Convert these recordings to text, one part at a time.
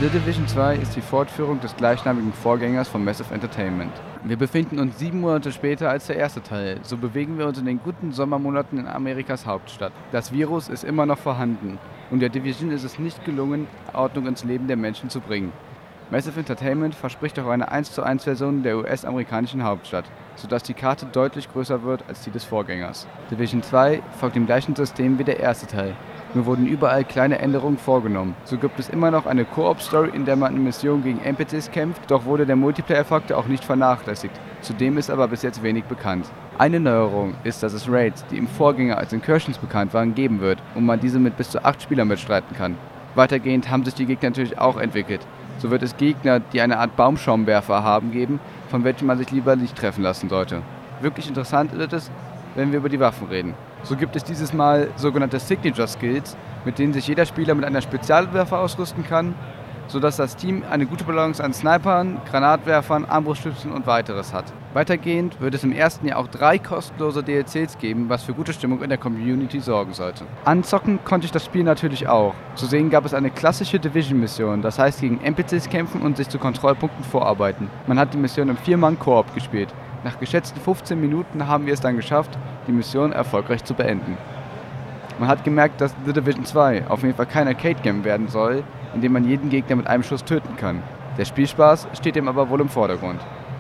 The Division 2 ist die Fortführung des gleichnamigen Vorgängers von Massive Entertainment. Wir befinden uns 7 Monate später als der erste Teil, so bewegen wir uns in den guten Sommermonaten in Amerikas Hauptstadt. Das Virus ist immer noch vorhanden und der Division ist es nicht gelungen, Ordnung ins Leben der Menschen zu bringen. Massive Entertainment verspricht auch eine 1:1 Version der US-amerikanischen Hauptstadt, sodass die Karte deutlich größer wird als die des Vorgängers. Division 2 folgt dem gleichen System wie der erste Teil, nur wurden überall kleine Änderungen vorgenommen. So gibt es immer noch eine Koop-Story, in der man in Missionen gegen NPCs kämpft, doch wurde der Multiplayer-Faktor auch nicht vernachlässigt. Zudem ist aber bis jetzt wenig bekannt. Eine Neuerung ist, dass es Raids, die im Vorgänger als Incursions bekannt waren, geben wird und man diese mit bis zu 8 Spielern mitstreiten kann. Weitergehend haben sich die Gegner natürlich auch entwickelt. So wird es Gegner, die eine Art Baumschaumwerfer haben, geben, von welchen man sich lieber nicht treffen lassen sollte. Wirklich interessant ist es, wenn wir über die Waffen reden. So gibt es dieses Mal sogenannte Signature Skills, mit denen sich jeder Spieler mit einer Spezialwaffe ausrüsten kann, sodass das Team eine gute Balance an Snipern, Granatwerfern, Armbrustschützen und weiteres hat. Weitergehend wird es im ersten Jahr auch 3 kostenlose DLCs geben, was für gute Stimmung in der Community sorgen sollte. Anzocken konnte ich das Spiel natürlich auch. Zu sehen gab es eine klassische Division-Mission, das heißt gegen NPCs kämpfen und sich zu Kontrollpunkten vorarbeiten. Man hat die Mission im 4-Mann-Koop gespielt. Nach geschätzten 15 Minuten haben wir es dann geschafft, die Mission erfolgreich zu beenden. Man hat gemerkt, dass The Division 2 auf jeden Fall kein Arcade-Game werden soll, in dem man jeden Gegner mit einem Schuss töten kann. Der Spielspaß steht dem aber wohl im Vordergrund.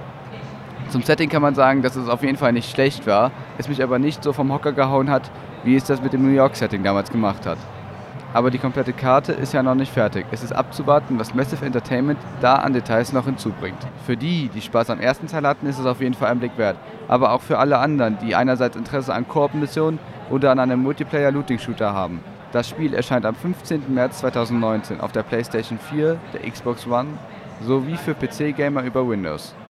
Zum Setting kann man sagen, dass es auf jeden Fall nicht schlecht war, es mich aber nicht so vom Hocker gehauen hat, wie es das mit dem New York-Setting damals gemacht hat. Aber die komplette Karte ist ja noch nicht fertig. Es ist abzuwarten, was Massive Entertainment da an Details noch hinzubringt. Für die Spaß am ersten Teil hatten, ist es auf jeden Fall ein Blick wert. Aber auch für alle anderen, die einerseits Interesse an Koop-Missionen oder an einem Multiplayer-Looting-Shooter haben. Das Spiel erscheint am 15. März 2019 auf der PlayStation 4, der Xbox One sowie für PC-Gamer über Windows.